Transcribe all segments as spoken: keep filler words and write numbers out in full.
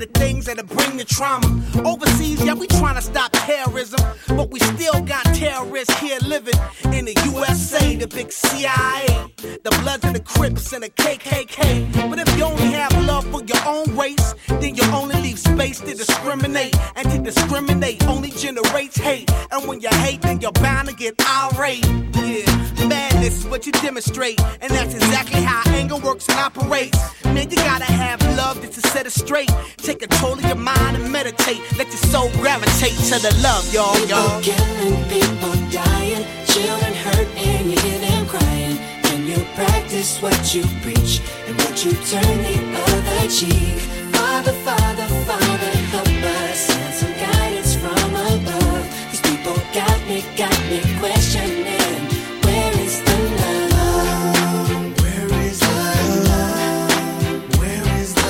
the things that'll bring the trauma. Overseas, yeah, we trying to stop terrorism, but we still got terrorists here living in the U S A, the big C I A, the Bloods and the Crips and the K K K. But if you only have love for your own race, then you only leave space to discriminate, and to discriminate only generates hate. And when you hate, then you're bound to get irate. Yeah, madness is what you demonstrate, and that's exactly how anger works and operates. Man, you gotta have love just to set it straight. Take control of your mind and meditate. Let your soul gravitate to the love, y'all, y'all. People killing, people dying, children hurt and you hear them crying. When you practice what you preach and what you turn the other cheek. Father, Father, Father, help us, send some guidance from above. These people got me, got me questioning. Where is the love? Where is the love? Where is the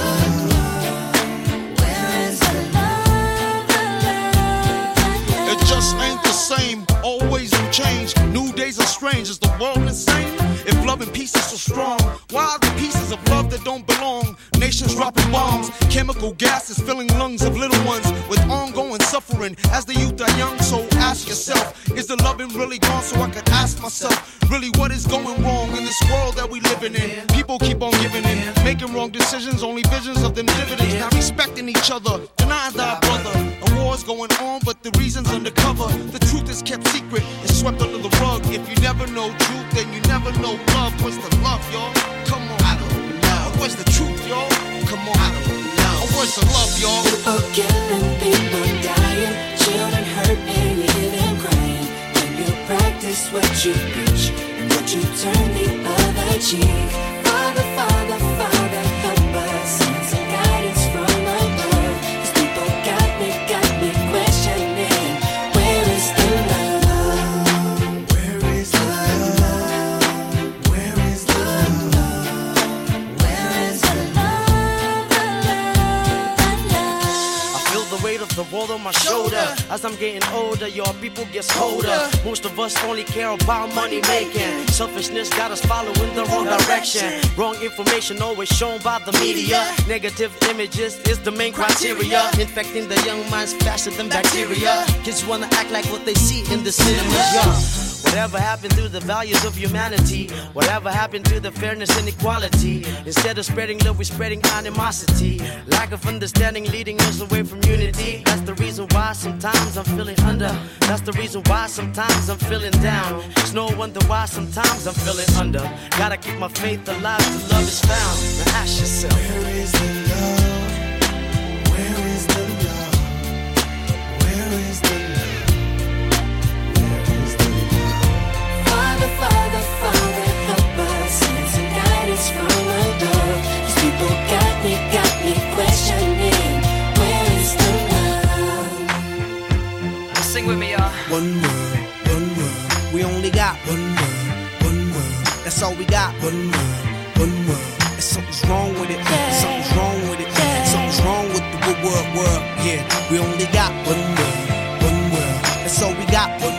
love? Where is the love? The love, the love? It just ain't the same. Always new change. New days are strange. Is the world insane? If love and peace is so strong, why are the pieces of love that don't belong? Nations dropping bombs, chemical gases filling lungs of little ones with ongoing suffering. As the youth are young, so ask yourself, is the loving really gone? So I could ask myself, really what is going wrong in this world that we living in? People keep on giving in, making wrong decisions, only visions of them dividends. Not respecting each other, denying thy brother. A war's going on, but the reason's undercover. The truth is kept secret, it's swept under the rug. If you never know truth, then you never know love. What's the love, y'all? Come on, I don't know. What's the truth, y'all? Come on, I don't know. What's the love, y'all? People killing, people dying, children hurt and you hear them crying. When you practice what you preach and what you turn the other cheek. Father, Father, Father, help us, send some guidance from above. These people got me, got me questioning. Where is the love? Where is the love? Where is the love? Where is the love? The love, the love. I feel the weight of the world on my shoulder. As I'm getting older, your people gets colder. Most of us only care about money making. Selfishness got us following the wrong direction. Wrong information always shown by the media. Negative images is the main criteria. Infecting the young minds faster than bacteria. Kids wanna act like what they see in the cinemas, yeah. Whatever happened to the values of humanity? Whatever happened to the fairness and equality? Instead of spreading love, we're spreading animosity. Lack of understanding leading us away from unity. That's the reason why sometimes I'm feeling under. That's the reason why sometimes I'm feeling down. It's no wonder why sometimes I'm feeling under. Gotta keep my faith alive till love is found. Now ask yourself, Where is the love? Where is the love? Where is the love? Where is the love? Father, Father, Father, help us, send some guidance from above. These people got me, got me questioning. Where is the love? sing with me, y'all. One world, one world. We only got one world, one world. That's all we got. One world, one world. And something's wrong with it. Something's wrong with it. Something's wrong with the world, world. Yeah, we only got one world, one world. That's all we got. One